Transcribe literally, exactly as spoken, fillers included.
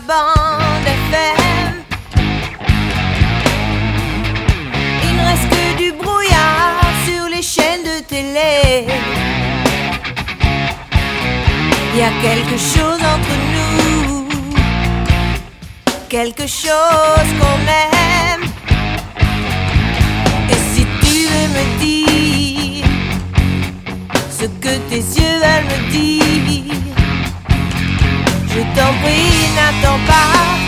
bande F M. Il ne reste que du brouillard sur les chaînes de télé. Il y a quelque chose entre nous, quelque chose qu'on aime. Et si tu veux me dire ce que tes yeux veulent me dire,